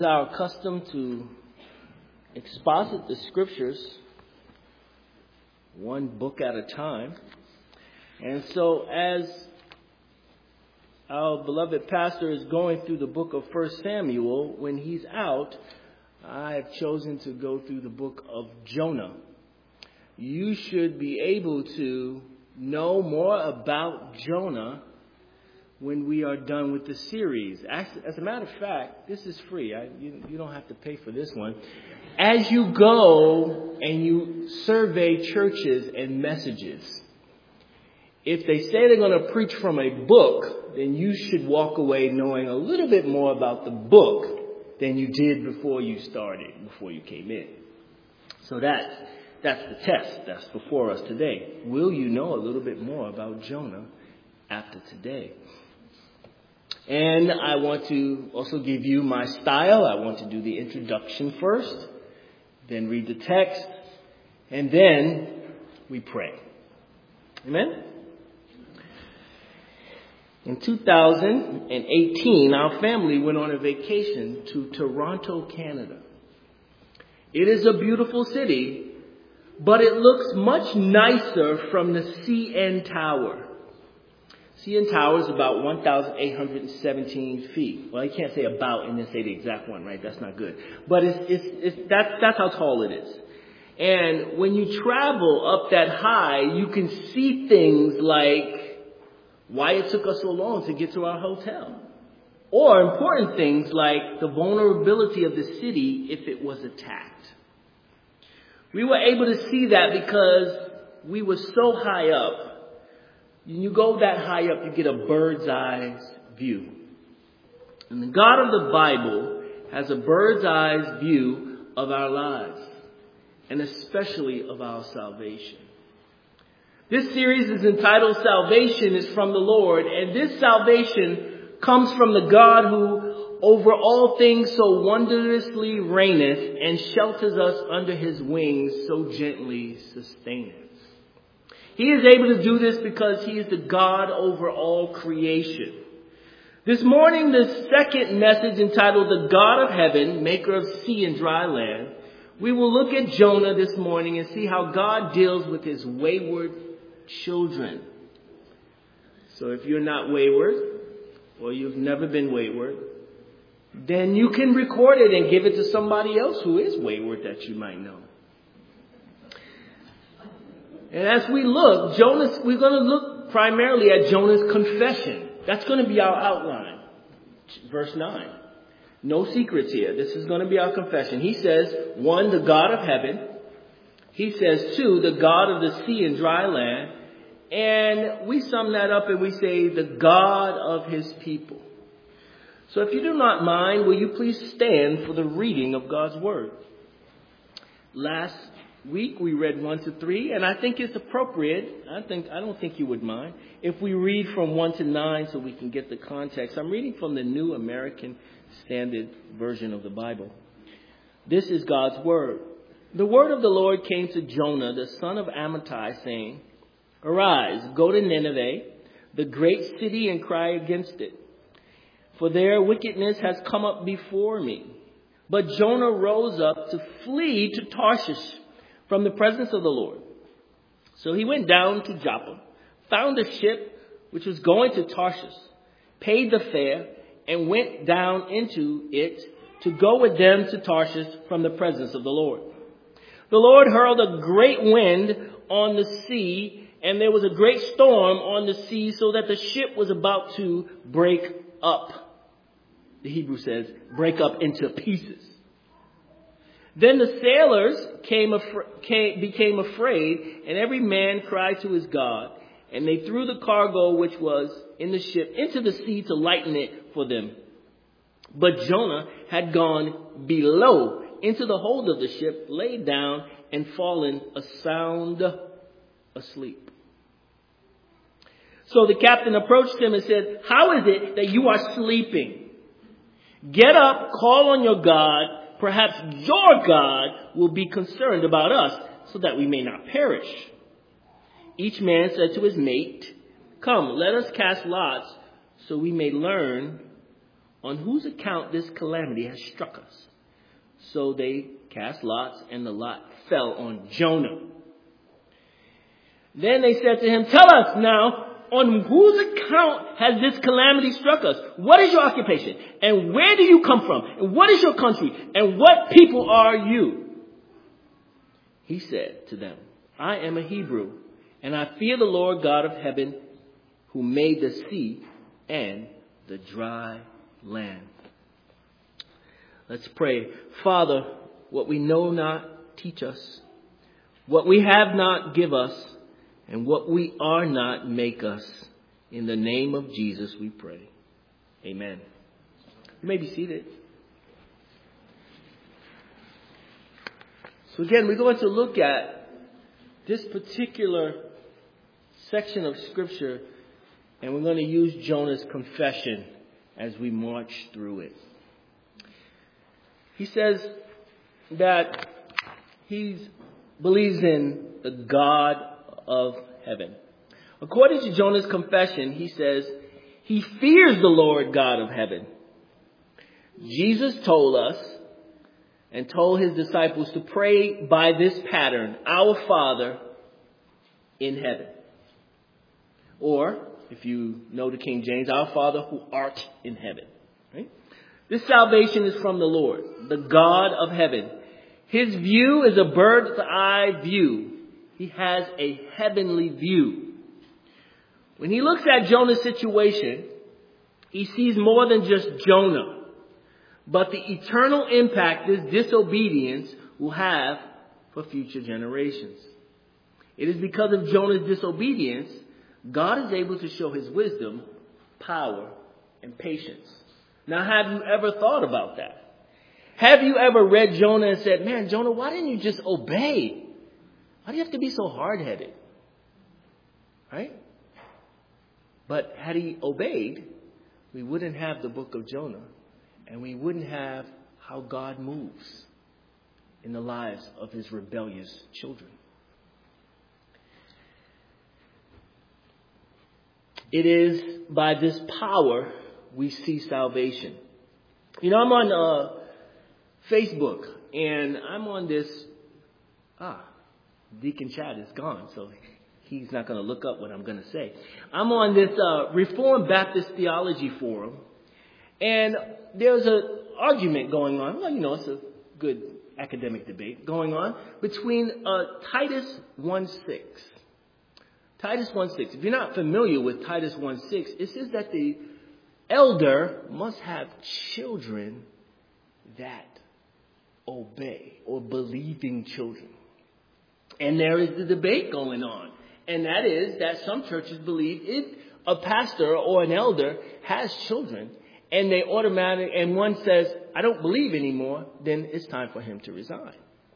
Our custom to exposit the scriptures one book at a time. And so as our beloved pastor is going through the book of 1 Samuel, when he's out, I have chosen to go through the book of Jonah. You should be able to know more about Jonah when we are done with the series. As a matter of fact, this is free. You don't have to pay for this one. As you go and you survey churches and messages, if they say they're going to preach from a book, then you should walk away knowing a little bit more about the book than you did before you came in. So that's the test that's before us today. Will you know a little bit more about Jonah after today? And I want to also give you my style. I want to do the introduction first, then read the text, and then we pray. Amen? In 2018, our family went on a vacation to Toronto, Canada. It is a beautiful city, but it looks much nicer from the CN Tower. CN Tower is about 1,817 feet. Well, you can't say about and then say the exact one, right? That's not good. But that's how tall it is. And when you travel up that high, you can see things like why it took us so long to get to our hotel. Or important things like the vulnerability of the city if it was attacked. We were able to see that because we were so high up. When you go that high up, you get a bird's eye view. And the God of the Bible has a bird's eye view of our lives, and especially of our salvation. This series is entitled Salvation is from the Lord, and this salvation comes from the God who over all things so wondrously reigneth and shelters us under his wings so gently sustaineth. He is able to do this because he is the God over all creation. This morning, the second message entitled The God of Heaven, Maker of Sea and Dry Land, we will look at Jonah this morning and see how God deals with his wayward children. So if you're not wayward, or you've never been wayward, then you can record it and give it to somebody else who is wayward that you might know. And as we look, we're going to look primarily at Jonah's confession. That's going to be our outline. Verse 9. No secrets here. This is going to be our confession. He says, 1, the God of heaven. He says, 2, the God of the sea and dry land. And we sum that up and we say, the God of his people. So if you do not mind, will you please stand for the reading of God's word? Last week we read 1 to 3, and I think it's appropriate. I don't think you would mind if we read from 1 to 9 so we can get the context. I'm reading from the New American Standard Version of the Bible. This is God's word. The word of the Lord came to Jonah, the son of Amittai, saying, Arise, go to Nineveh, the great city, and cry against it, for their wickedness has come up before me. But Jonah rose up to flee to Tarshish from the presence of the Lord. So he went down to Joppa, found a ship which was going to Tarshish, paid the fare, and went down into it to go with them to Tarshish from the presence of the Lord. The Lord hurled a great wind on the sea, and there was a great storm on the sea, so that the ship was about to break up. The Hebrew says, break up into pieces. Then the sailors became afraid, and every man cried to his God. And they threw the cargo which was in the ship into the sea to lighten it for them. But Jonah had gone below into the hold of the ship, laid down, and fallen sound asleep. So the captain approached him and said, How is it that you are sleeping? Get up, call on your God. Perhaps your God will be concerned about us so that we may not perish. Each man said to his mate, Come, let us cast lots so we may learn on whose account this calamity has struck us. So they cast lots, and the lot fell on Jonah. Then they said to him, tell us now, on whose account has this calamity struck us? What is your occupation? And where do you come from? And what is your country? And what people are you? He said to them, I am a Hebrew, and I fear the Lord God of heaven, who made the sea and the dry land. Let's pray. Father, what we know not, teach us. What we have not, give us. And what we are not, make us. In the name of Jesus we pray. Amen. You may be seated. So again, we're going to look at this particular section of Scripture, and we're going to use Jonah's confession as we march through it. He says that he believes in the God of heaven. According to Jonah's confession, he says he fears the Lord God of heaven. Jesus told us and told his disciples to pray by this pattern, Our Father in heaven. Or, if you know the King James, Our Father who art in heaven. Right? This salvation is from the Lord, the God of heaven. His view is a bird's eye view. He has a heavenly view. When he looks at Jonah's situation, he sees more than just Jonah, but the eternal impact this disobedience will have for future generations. It is because of Jonah's disobedience, God is able to show his wisdom, power, and patience. Now, have you ever thought about that? Have you ever read Jonah and said, man, Jonah, why didn't you just obey? Why do you have to be so hard-headed? Right? But had he obeyed, we wouldn't have the book of Jonah, and we wouldn't have how God moves in the lives of his rebellious children. It is by this power we see salvation. You know, I'm on Facebook, and I'm on this... Deacon Chad is gone, so he's not going to look up what I'm going to say. I'm on this Reformed Baptist Theology Forum, and there's an argument going on. Well, you know, it's a good academic debate going on between Titus 1:6. Titus 1:6. If you're not familiar with Titus 1:6, it says that the elder must have children that obey, or believing children. And there is the debate going on. And that is that some churches believe if a pastor or an elder has children and they and one says, I don't believe anymore, then it's time for him to resign.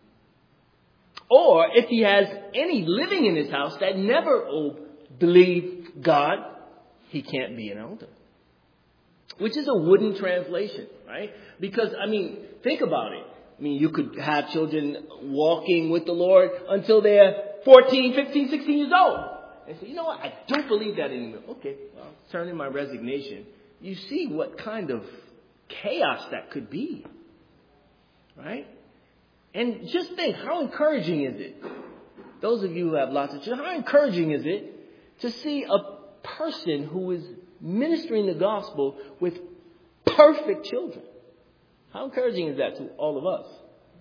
Or if he has any living in his house that never believe God, he can't be an elder. Which is a wooden translation, right? Because, I mean, think about it. I mean, you could have children walking with the Lord until they're 14, 15, 16 years old. And say, you know what? I don't believe that anymore. Okay, well, turn in my resignation. You see what kind of chaos that could be. Right? And just think, how encouraging is it? Those of you who have lots of children, how encouraging is it to see a person who is ministering the gospel with perfect children? How encouraging is that to all of us?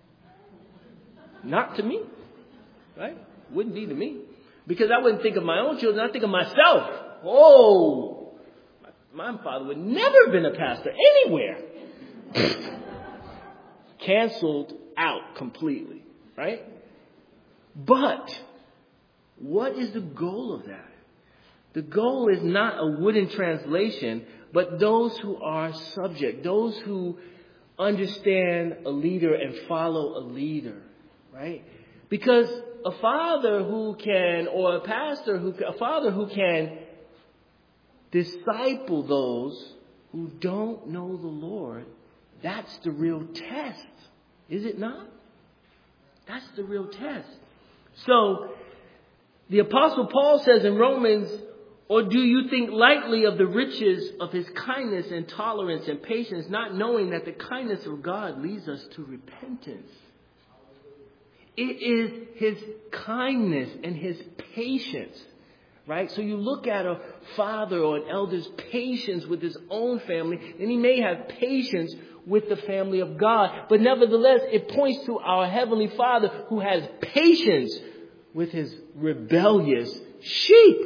Not to me, right? Wouldn't be to me. Because I wouldn't think of my own children, I think of myself. Oh, my father would never have been a pastor anywhere. Canceled out completely, right? But what is the goal of that? The goal is not a wooden translation, but those who are subject, those who understand a leader and follow a leader, right? Because a father who can, or a pastor a father who can disciple those who don't know the Lord, that's the real test, is it not? That's the real test. So, the Apostle Paul says in Romans Or do you think lightly of the riches of his kindness and tolerance and patience, not knowing that the kindness of God leads us to repentance? It is his kindness and his patience, right? So you look at a father or an elder's patience with his own family, and he may have patience with the family of God. But nevertheless, it points to our Heavenly Father who has patience with his rebellious sheep.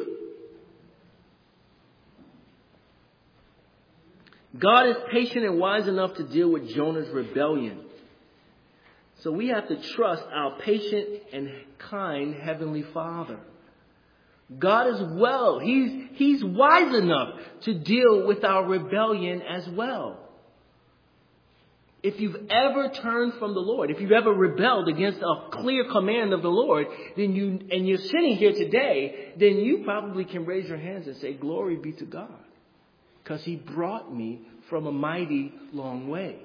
God is patient and wise enough to deal with Jonah's rebellion. So we have to trust our patient and kind Heavenly Father. God is well. He's wise enough to deal with our rebellion as well. If you've ever turned from the Lord, if you've ever rebelled against a clear command of the Lord, and you're sitting here today, then you probably can raise your hands and say, "Glory be to God, because he brought me from a mighty long way."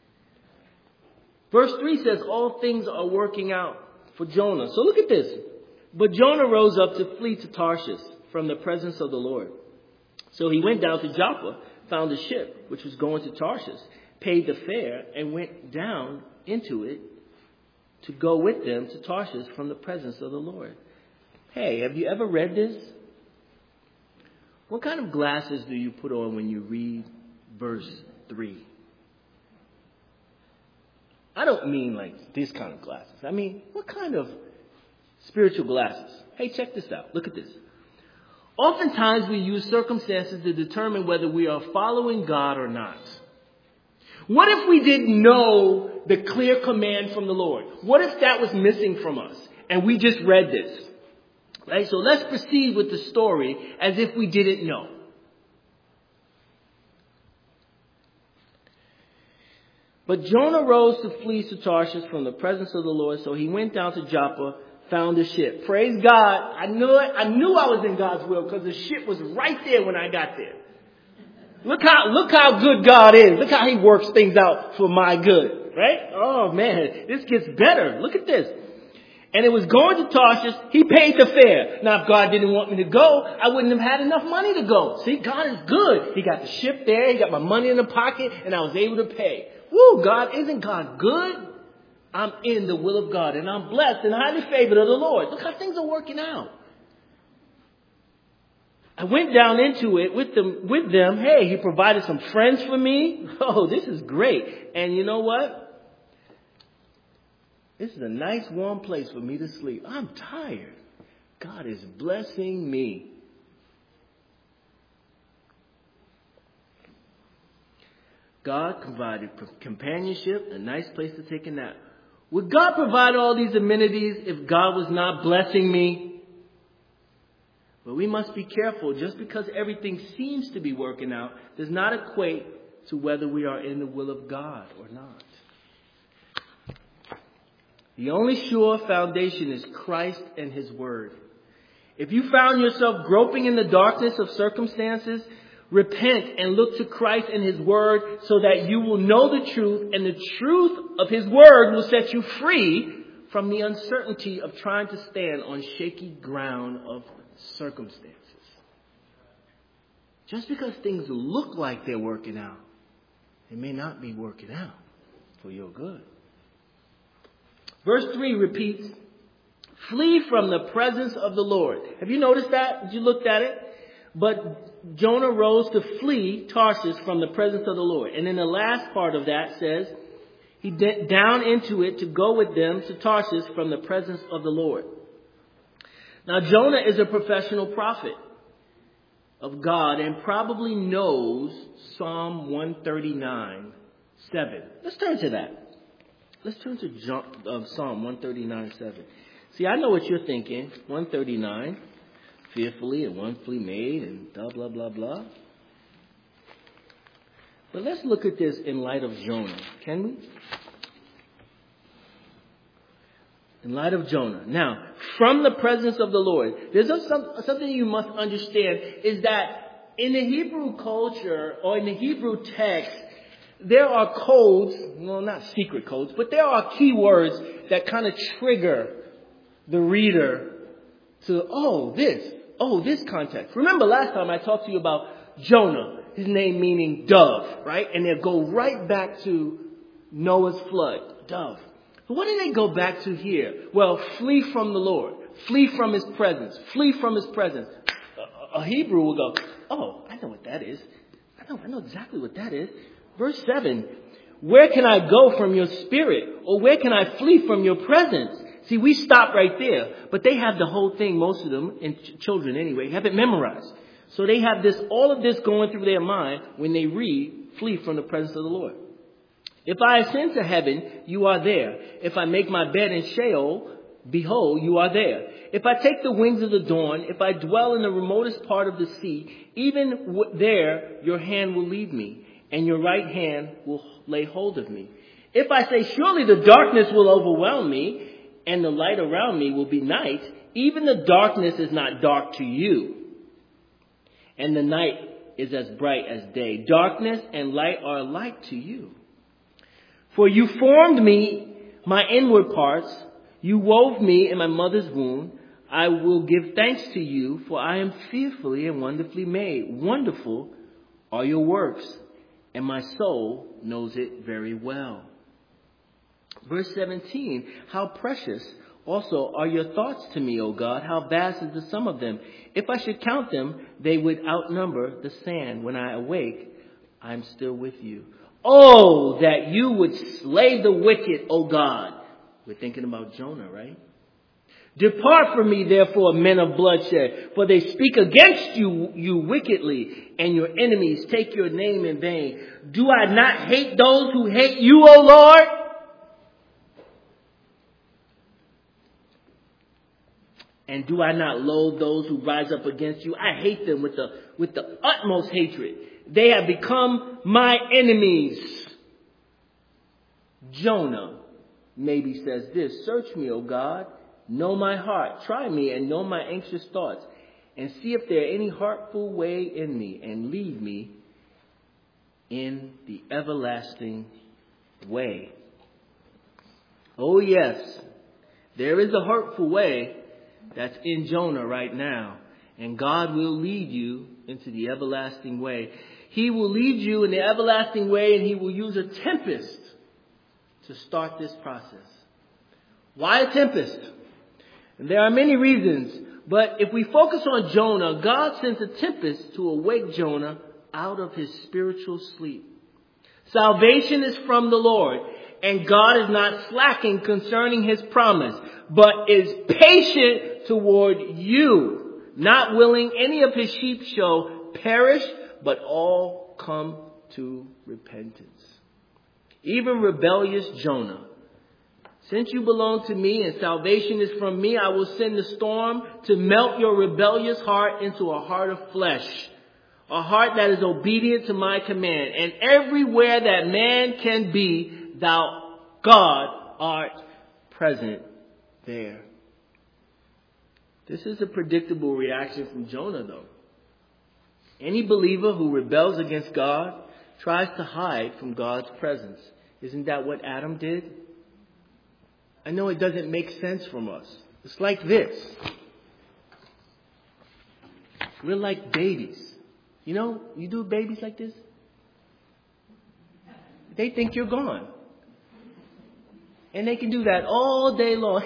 Verse 3 says all things are working out for Jonah. So look at this. But Jonah rose up to flee to Tarshish from the presence of the Lord. So he went down to Joppa, found a ship which was going to Tarshish, paid the fare, and went down into it to go with them to Tarshish from the presence of the Lord. Hey, have you ever read this? What kind of glasses do you put on when you read verse 3? I don't mean like this kind of glasses. I mean, what kind of spiritual glasses? Hey, check this out. Look at this. Oftentimes we use circumstances to determine whether we are following God or not. What if we didn't know the clear command from the Lord? What if that was missing from us and we just read this? Right? So let's proceed with the story as if we didn't know. But Jonah rose to flee to Tarshish from the presence of the Lord. So he went down to Joppa, found a ship. Praise God. I knew it. I knew I was in God's will because the ship was right there when I got there. Look how good God is. Look how he works things out for my good. Right? Oh man, this gets better. Look at this. And it was going to Tarshish. He paid the fare. Now, if God didn't want me to go, I wouldn't have had enough money to go. See, God is good. He got the ship there. He got my money in the pocket, and I was able to pay. Woo, God, isn't God good? I'm in the will of God, and I'm blessed and highly favored of the Lord. Look how things are working out. I went down into it with them. Hey, he provided some friends for me. Oh, this is great. And you know what? This is a nice warm place for me to sleep. I'm tired. God is blessing me. God provided companionship, a nice place to take a nap. Would God provide all these amenities if God was not blessing me? But we must be careful. Just because everything seems to be working out does not equate to whether we are in the will of God or not. The only sure foundation is Christ and His Word. If you found yourself groping in the darkness of circumstances, repent and look to Christ and His Word so that you will know the truth, and the truth of His Word will set you free from the uncertainty of trying to stand on shaky ground of circumstances. Just because things look like they're working out, they may not be working out for your good. Verse 3 repeats, flee from the presence of the Lord. Have you noticed that? Did you look at it? But Jonah rose to flee Tarshish from the presence of the Lord. And then the last part of that says, he went down into it to go with them to Tarshish from the presence of the Lord. Now Jonah is a professional prophet of God and probably knows Psalm 139:7. Let's turn to that. Let's turn to Psalm 139:7. See, I know what you're thinking. 139, fearfully and wonderfully made and blah, blah, blah, blah. But let's look at this in light of Jonah. Can we? In light of Jonah. Now, from the presence of the Lord, there's something you must understand is that in the Hebrew culture or in the Hebrew text, there are codes, well, not secret codes, but there are keywords that kind of trigger the reader to, oh, this. Oh, this context. Remember last time I talked to you about Jonah, his name meaning dove, right? And they'll go right back to Noah's flood, dove. But what do they go back to here? Well, flee from the Lord. Flee from his presence. Flee from his presence. A Hebrew will go, oh, I know what that is. I know exactly what that is. Verse 7, where can I go from your spirit? Or where can I flee from your presence? See, we stop right there. But they have the whole thing, most of them, and children anyway, have it memorized. So they have all of this going through their mind when they read, flee from the presence of the Lord. If I ascend to heaven, you are there. If I make my bed in Sheol, behold, you are there. If I take the wings of the dawn, if I dwell in the remotest part of the sea, even there your hand will lead me, and your right hand will lay hold of me. If I say, surely the darkness will overwhelm me, and the light around me will be night, even the darkness is not dark to you, and the night is as bright as day. Darkness and light are alike to you. For you formed me, my inward parts. You wove me in my mother's womb. I will give thanks to you, for I am fearfully and wonderfully made. Wonderful are your works, and my soul knows it very well. Verse 17, how precious also are your thoughts to me, O God. How vast is the sum of them. If I should count them, they would outnumber the sand. When I awake, I am still with you. Oh, that you would slay the wicked, O God. We're thinking about Jonah, right? Depart from me, therefore, men of bloodshed, for they speak against you wickedly, and your enemies take your name in vain. Do I not hate those who hate you, O Lord? And do I not loathe those who rise up against you? I hate them with the utmost hatred. They have become my enemies. Jonah maybe says this, search me, O God, know my heart, try me and know my anxious thoughts, and see if there are any hurtful way in me, and lead me in the everlasting way. Oh yes, there is a hurtful way that's in Jonah right now, and God will lead you into the everlasting way. He will lead you in the everlasting way, and he will use a tempest to start this process. Why a tempest? And there are many reasons, but if we focus on Jonah, God sent a tempest to awake Jonah out of his spiritual sleep. Salvation is from the Lord, and God is not slacking concerning his promise, but is patient toward you, not willing any of his sheep shall perish, but all come to repentance. Even rebellious Jonah, since you belong to me and salvation is from me, I will send the storm to melt your rebellious heart into a heart of flesh, a heart that is obedient to my command. And everywhere that man can be, thou, God, art present there. This is a predictable reaction from Jonah, though. Any believer who rebels against God tries to hide from God's presence. Isn't that what Adam did? I know it doesn't make sense from us. It's like this. We're like babies. You know, you do babies like this. They think you're gone. And they can do that all day long.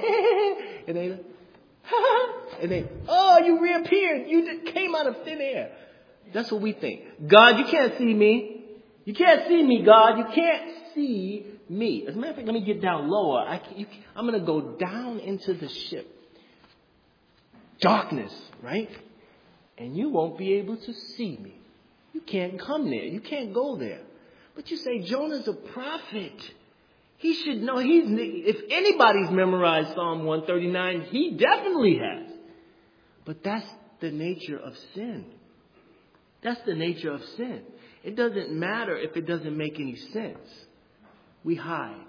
and they, oh, you reappeared. You came out of thin air. That's what we think. God, you can't see me. You can't see me, God. You can't see me. As a matter of fact, let me get down lower. I'm going to go down into the ship. Darkness, right? And you won't be able to see me. You can't come there. You can't go there. But you say, Jonah's a prophet. He should know. If anybody's memorized Psalm 139, he definitely has. But that's the nature of sin. That's the nature of sin. It doesn't matter if it doesn't make any sense. We hide.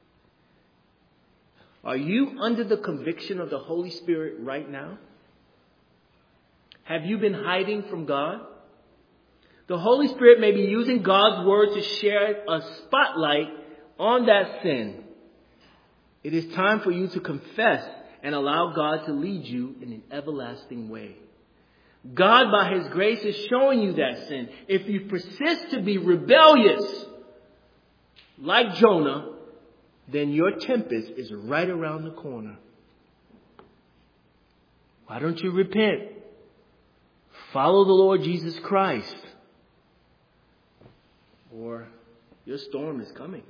Are you under the conviction of the Holy Spirit right now? Have you been hiding from God? The Holy Spirit may be using God's word to share a spotlight on that sin. It is time for you to confess and allow God to lead you in an everlasting way. God, by His grace, is showing you that sin. If you persist to be rebellious, like Jonah, then your tempest is right around the corner. Why don't you repent? Follow the Lord Jesus Christ, or your storm is coming.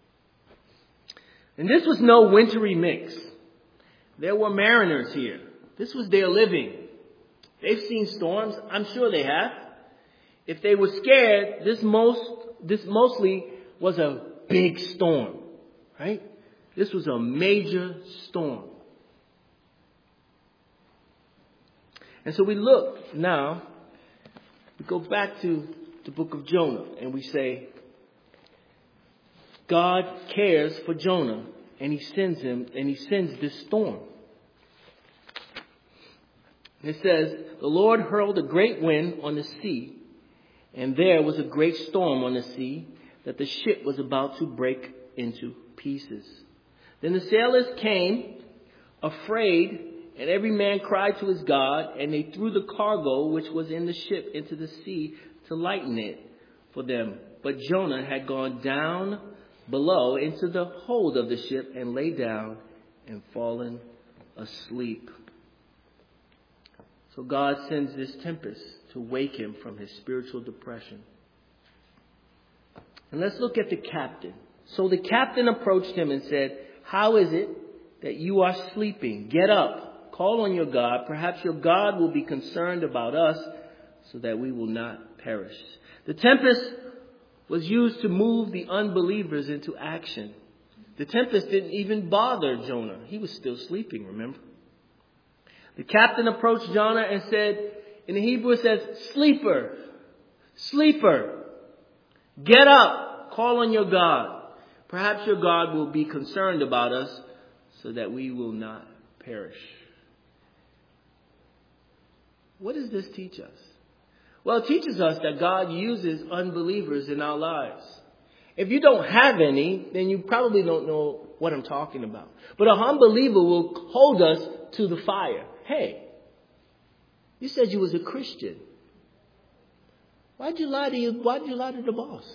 And this was no wintry mix. There were mariners here. This was their living. They've seen storms. I'm sure they have. If they were scared, this mostly was a big storm, right? This was a major storm. And so we look now, we go back to the book of Jonah, and we say, God cares for Jonah, and He sends this storm. It says, the Lord hurled a great wind on the sea, and there was a great storm on the sea, that the ship was about to break into pieces. Then the sailors came, afraid, and every man cried to his God, and they threw the cargo which was in the ship into the sea to lighten it for them. But Jonah had gone down below into the hold of the ship and lay down and fallen asleep. So God sends this tempest to wake him from his spiritual depression. And let's look at the captain. So the captain approached him and said, how is it that you are sleeping? Get up, call on your God. Perhaps your God will be concerned about us so that we will not perish. The tempest was used to move the unbelievers into action. The tempest didn't even bother Jonah. He was still sleeping, remember? The captain approached Jonah and said, in the Hebrew it says, sleeper, sleeper, get up, call on your God. Perhaps your God will be concerned about us so that we will not perish. What does this teach us? Well, it teaches us that God uses unbelievers in our lives. If you don't have any, then you probably don't know what I'm talking about. But an unbeliever will hold us to the fire. Hey, you said you was a Christian. Why'd you lie to the boss?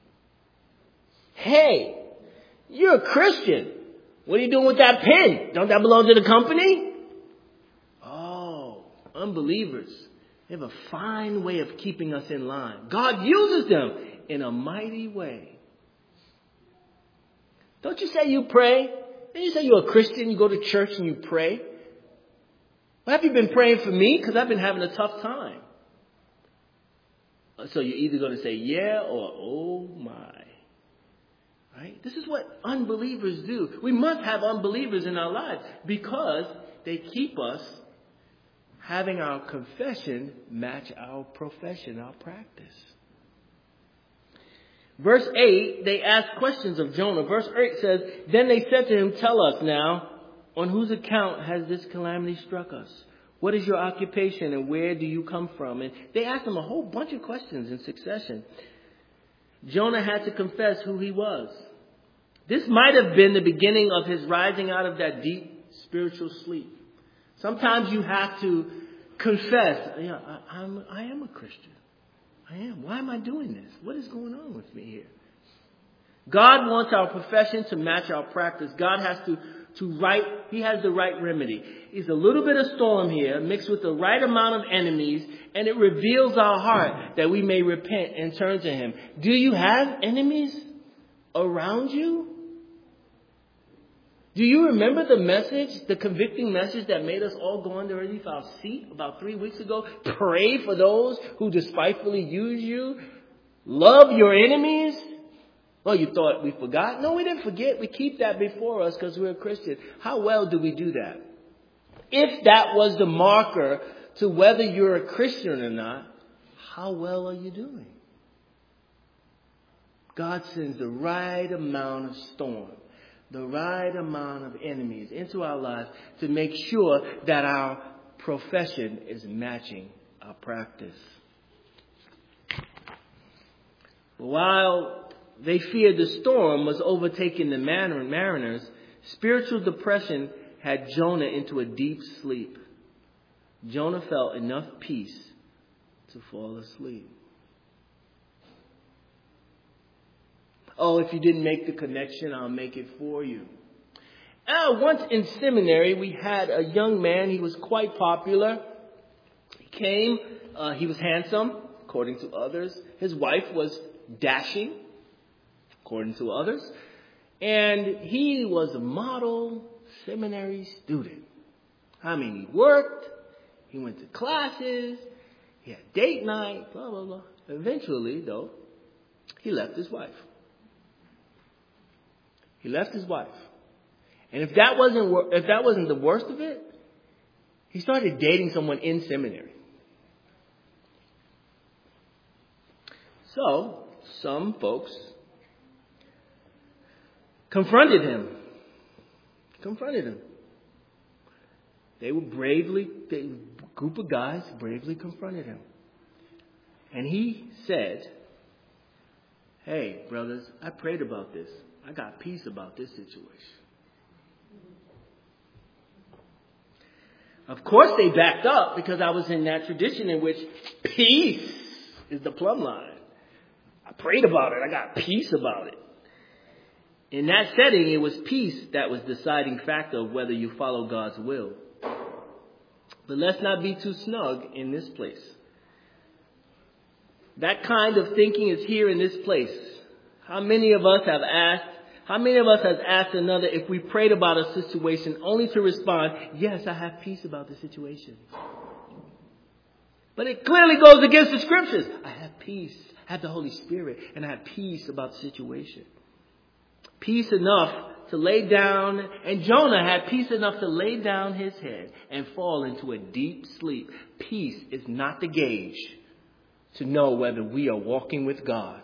Hey, you're a Christian. What are you doing with that pen? Don't that belong to the company? Oh, unbelievers. They have a fine way of keeping us in line. God uses them in a mighty way. Don't you say you pray? Don't you say you're a Christian, you go to church and you pray? Well, have you been praying for me? Because I've been having a tough time. So you're either going to say yeah or oh my. Right? This is what unbelievers do. We must have unbelievers in our lives because they keep us having our confession match our profession, our practice. Verse 8, they ask questions of Jonah. Verse 8 says, then they said to him, tell us now, on whose account has this calamity struck us? What is your occupation and where do you come from? And they asked him a whole bunch of questions in succession. Jonah had to confess who he was. This might have been the beginning of his rising out of that deep spiritual sleep. Sometimes you have to confess, I am a Christian. I am. Why am I doing this? What is going on with me here? God wants our profession to match our practice. God has He has the right remedy. It's a little bit of storm here mixed with the right amount of enemies, and it reveals our heart that we may repent and turn to Him. Do you have enemies around you? Do you remember the message, the convicting message that made us all go underneath our seat about 3 weeks ago? Pray for those who despitefully use you. Love your enemies. Well, you thought we forgot? No, we didn't forget. We keep that before us because we're a Christian. How well do we do that? If that was the marker to whether you're a Christian or not, how well are you doing? God sends the right amount of storm, the right amount of enemies into our lives to make sure that our profession is matching our practice. While they feared the storm was overtaking the mariners, spiritual depression had Jonah into a deep sleep. Jonah felt enough peace to fall asleep. Oh, if you didn't make the connection, I'll make it for you. Once in seminary, we had a young man. He was quite popular. He came. He was handsome, according to others. His wife was dashing, according to others. And he was a model seminary student. I mean, he worked. He went to classes. He had date night, blah, blah, blah. Eventually, though, he left his wife. He left his wife. And if that wasn't the worst of it, he started dating someone in seminary. So, some folks confronted him. They were a group of guys bravely confronted him. And he said, "Hey, brothers, I prayed about this. I got peace about this situation." Of course they backed up, because I was in that tradition in which peace is the plumb line. I prayed about it. I got peace about it. In that setting, it was peace that was the deciding factor of whether you follow God's will. But let's not be too snug in this place. That kind of thinking is here in this place. How many of us has asked another if we prayed about a situation only to respond, "Yes, I have peace about the situation." But it clearly goes against the scriptures. I have peace. I have the Holy Spirit, and I have peace about the situation. Peace enough to lay down, and Jonah had peace enough to lay down his head and fall into a deep sleep. Peace is not the gauge to know whether we are walking with God.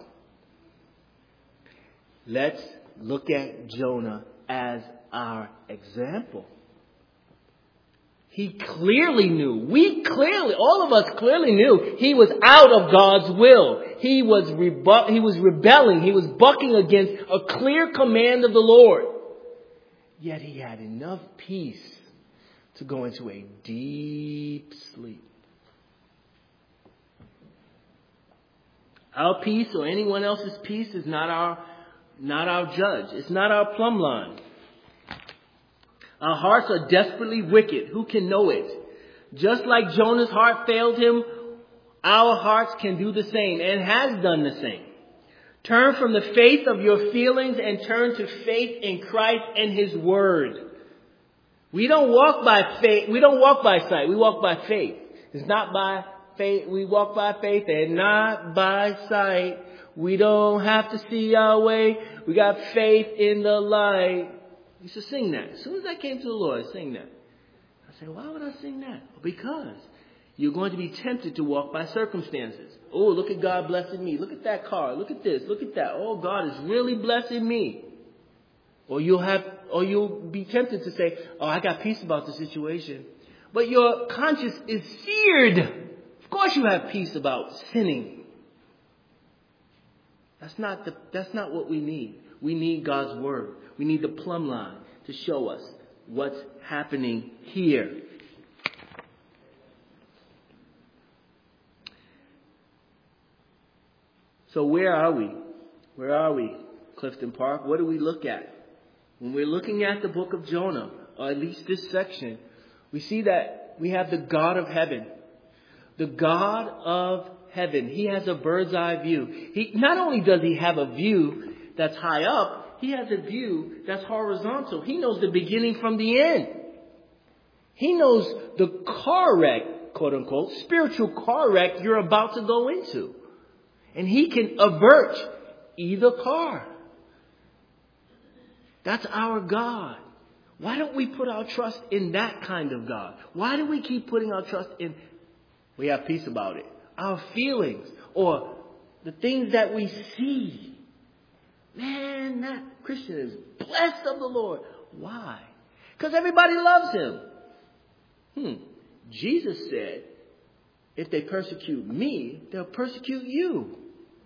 Let's look at Jonah as our example. He clearly knew. All of us clearly knew he was out of God's will. He was rebelling. He was bucking against a clear command of the Lord. Yet he had enough peace to go into a deep sleep. Our peace or anyone else's peace is not our judge. It's not our plumb line. Our hearts are desperately wicked. Who can know it? Just like Jonah's heart failed him, our hearts can do the same and has done the same. Turn from the faith of your feelings and turn to faith in Christ and His Word. We don't walk by faith. We don't walk by sight. We walk by faith. It's not by faith. We walk by faith and not by sight. We don't have to see our way. We got faith in the light. I used to sing that. As soon as I came to the Lord, I sang that. I said, why would I sing that? Because you're going to be tempted to walk by circumstances. Oh, look at God blessing me. Look at that car. Look at this. Look at that. Oh, God is really blessing me. Or you'll be tempted to say, oh, I got peace about the situation. But your conscience is seared. Of course you have peace about sinning. That's not what we need. We need God's Word. We need the plumb line to show us what's happening here. So where are we? Where are we, Clifton Park? What do we look at? When we're looking at the book of Jonah, or at least this section, we see that we have the God of heaven. The God of heaven. He has a bird's eye view. Not only does he have a view that's high up, he has a view that's horizontal. He knows the beginning from the end. He knows the car wreck, quote unquote, spiritual car wreck you're about to go into. And he can avert either car. That's our God. Why don't we put our trust in that kind of God? Why do we keep putting our trust in, we have peace about it, our feelings or the things that we see? Man, that Christian is blessed of the Lord. Why? Because everybody loves him. Jesus said, if they persecute me, they'll persecute you.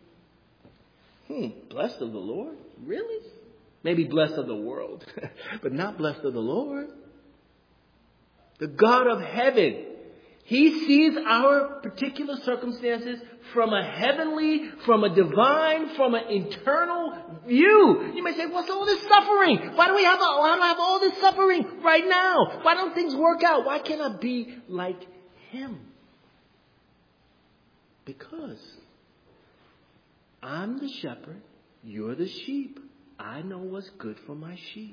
Blessed of the Lord? Really? Maybe blessed of the world, but not blessed of the Lord. The God of heaven. He sees our particular circumstances from a heavenly, from a divine, from an internal view. You may say, what's all this suffering? Why do I have all this suffering right now? Why don't things work out? Why can't I be like Him? Because I'm the shepherd, you're the sheep. I know what's good for my sheep.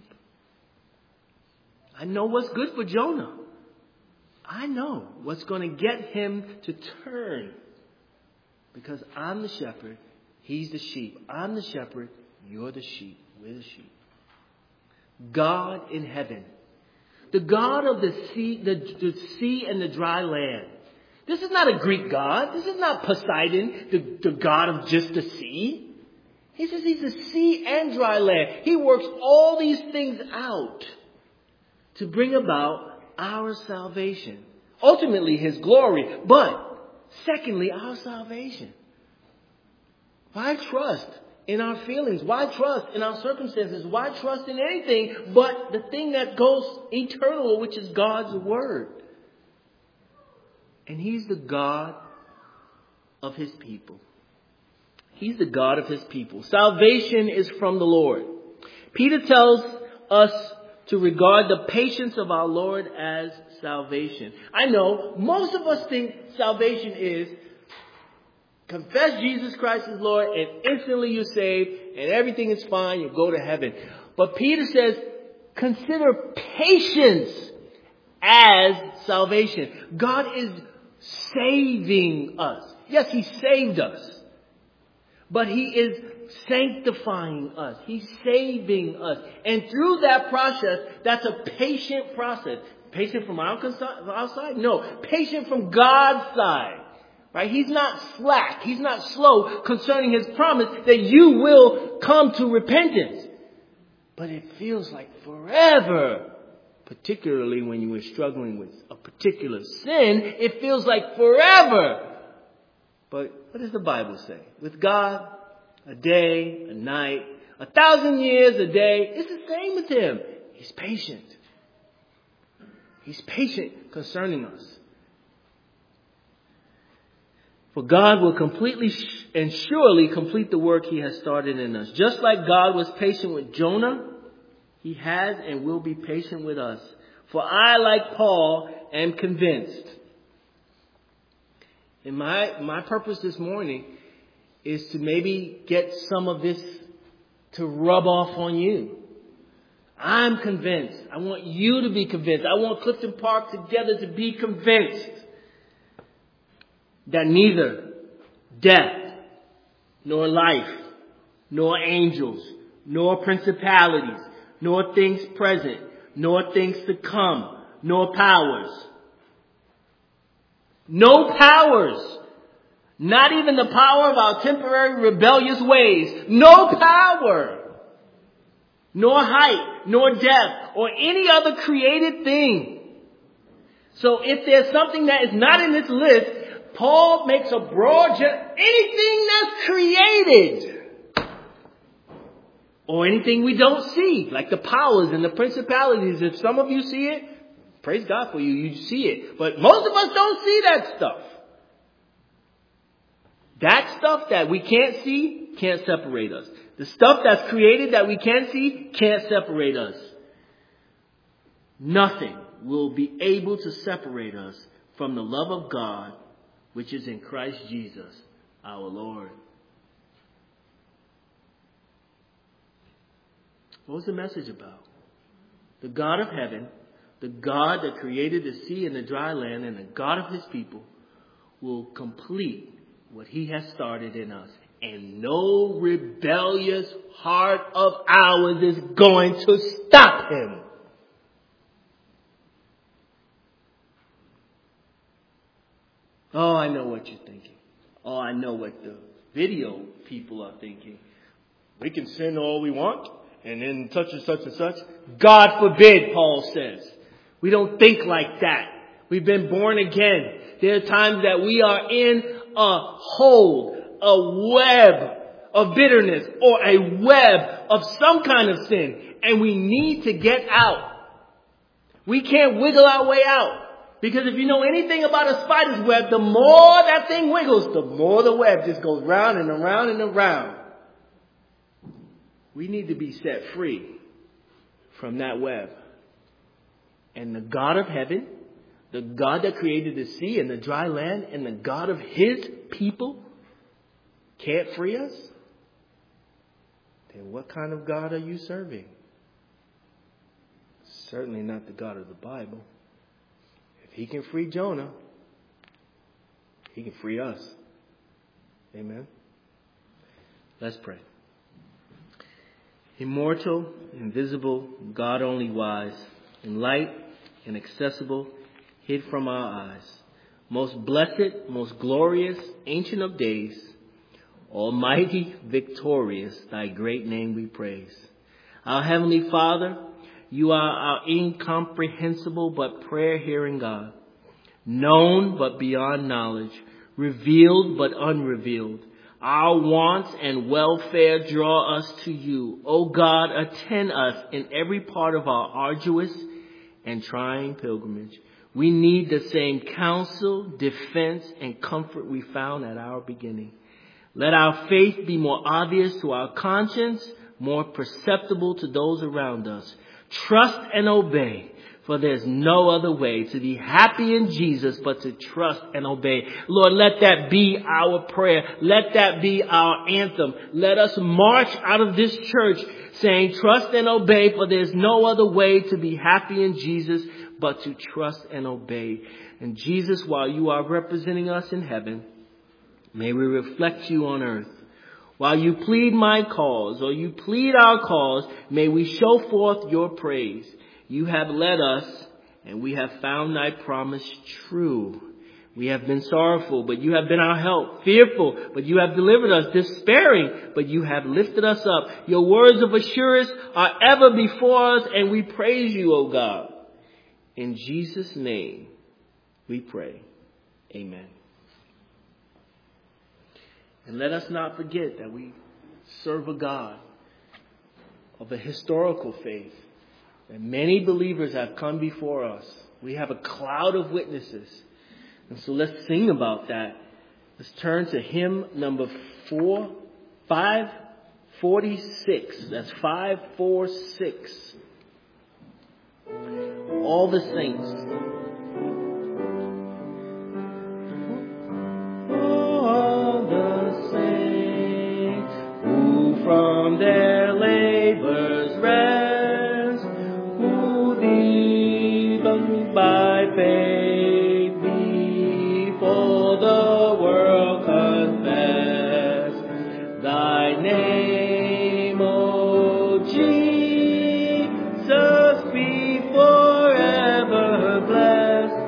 I know what's good for Jonah. I know what's going to get him to turn. Because I'm the shepherd, he's the sheep. I'm the shepherd, you're the sheep. We're the sheep. God in heaven. The God of the sea and the dry land. This is not a Greek God. This is not Poseidon, the God of just the sea. He says he's the sea and dry land. He works all these things out to bring about our salvation. Ultimately, His glory. But, secondly, our salvation. Why trust in our feelings? Why trust in our circumstances? Why trust in anything but the thing that goes eternal, which is God's Word? And He's the God of His people. He's the God of His people. Salvation is from the Lord. Peter tells us to regard the patience of our Lord as salvation. I know most of us think salvation is confess Jesus Christ as Lord and instantly you're saved and everything is fine. You go to heaven. But Peter says, consider patience as salvation. God is saving us. Yes, He saved us. But He is sanctifying us. He's saving us. And through that process, that's a patient process. Patient from our side? No. Patient from God's side. Right? He's not slack. He's not slow concerning His promise that you will come to repentance. But it feels like forever. Particularly when you were struggling with a particular sin, it feels like forever. But what does the Bible say? With God, a day, a night, 1,000 years, a day. It's the same with Him. He's patient. He's patient concerning us. For God will completely and surely complete the work He has started in us. Just like God was patient with Jonah, He has and will be patient with us. For I, like Paul, am convinced. And my purpose this morning is to maybe get some of this to rub off on you. I'm convinced. I want you to be convinced. I want Clifton Park together to be convinced that neither death, nor life, nor angels, nor principalities, nor things present, nor things to come, nor powers. No powers. Not even the power of our temporary rebellious ways. No power. Nor height, nor depth, or any other created thing. So if there's something that is not in this list, Paul makes a broad anything that's created. Or anything we don't see, like the powers and the principalities. If some of you see it, praise God for you, you see it. But most of us don't see that stuff. That stuff that we can't see can't separate us. The stuff that's created that we can't see can't separate us. Nothing will be able to separate us from the love of God, which is in Christ Jesus, our Lord. What was the message about? The God of heaven, the God that created the sea and the dry land, and the God of His people will complete what He has started in us. And no rebellious heart of ours is going to stop Him. Oh, I know what you're thinking. Oh, I know what the video people are thinking. We can sin all we want, and then such and such and such. God forbid, Paul says. We don't think like that. We've been born again. There are times that we are in a hold, a web of bitterness, or a web of some kind of sin, and we need to get out. We can't wiggle our way out Because if you know anything about a spider's web, the more that thing wiggles, the more the web just goes round and around and around. We need to be set free from that web. And the God of heaven, the God that created the sea and the dry land, and the God of his people can't free us? Then what kind of God are you serving? Certainly not the God of the Bible. If he can free Jonah, he can free us. Amen. Let's pray. Immortal, invisible, God only wise, in light, inaccessible, hid from our eyes. Most blessed, most glorious, ancient of days, almighty, victorious, thy great name we praise. Our Heavenly Father, you are our incomprehensible but prayer-hearing God, known but beyond knowledge, revealed but unrevealed. Our wants and welfare draw us to you. O God, attend us in every part of our arduous and trying pilgrimage. We need the same counsel, defense, and comfort we found at our beginning. Let our faith be more obvious to our conscience, more perceptible to those around us. Trust and obey, for there's no other way to be happy in Jesus but to trust and obey. Lord, let that be our prayer. Let that be our anthem. Let us march out of this church saying, trust and obey, for there's no other way to be happy in Jesus but to trust and obey. And Jesus, while you are representing us in heaven, may we reflect you on earth. While you plead my cause, or you plead our cause, may we show forth your praise. You have led us, and we have found thy promise true. We have been sorrowful, but you have been our help. Fearful, but you have delivered us. Despairing, but you have lifted us up. Your words of assurance are ever before us, and we praise you, O God. In Jesus' name we pray. Amen. And let us not forget that we serve a God of a historical faith. And many believers have come before us. We have a cloud of witnesses. And so let's sing about that. Let's turn to hymn number 546. That's 546. All the saints. From their labors rest, who thee by faith before the world confess. Thy name, O Jesus, be forever blessed.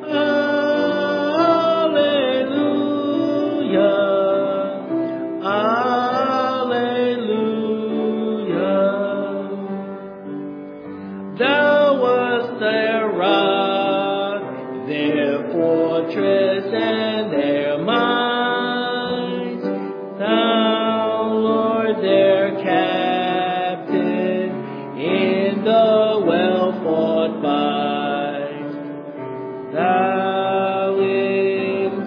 And their minds, thou, Lord, their captain in the well-fought fight. Thou in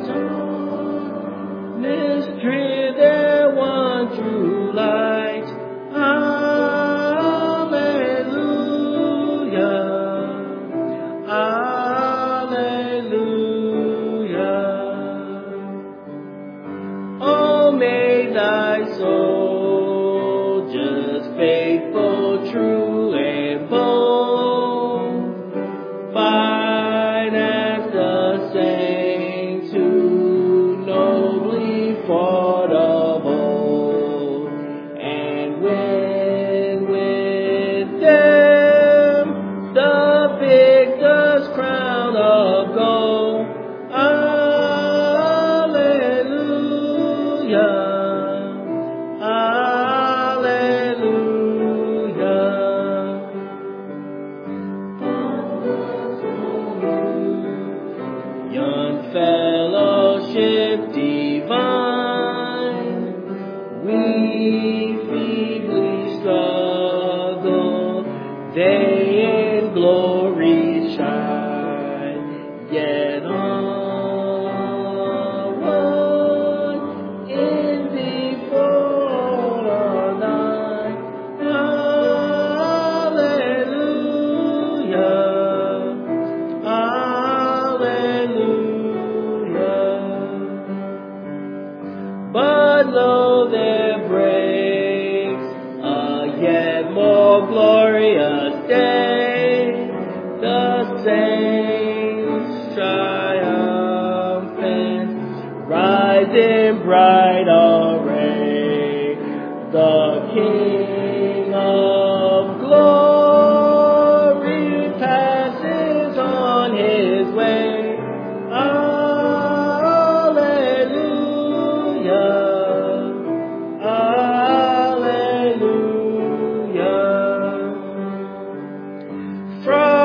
mystery their one true light. Alleluia. Thy soul just faithful, true, and bold, fine as the saints who nobly fought of old, and win with them the victor's crown of gold. Alleluia. Fellowship divine, we feebly struggle, they in glory shine. Yes.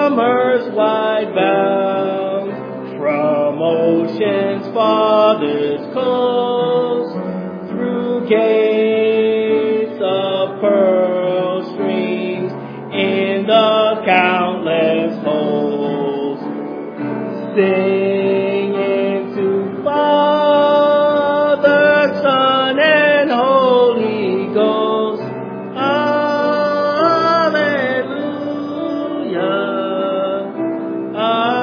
from earth's wide bounds, from ocean's farthest coast, through gates of pearl streams, in the countless hosts, singing to Father, Son, and Holy Ghost. Alleluia,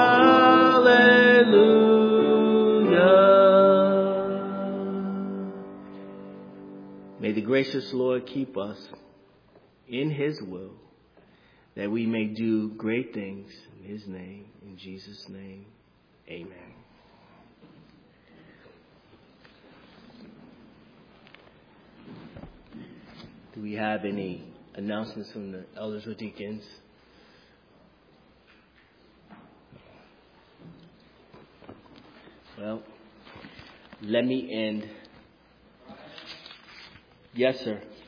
alleluia. May the gracious Lord keep us in His will, that we may do great things in His name, in Jesus' name. Amen. Do we have any announcements from the elders or deacons? Well, let me end. Yes, sir.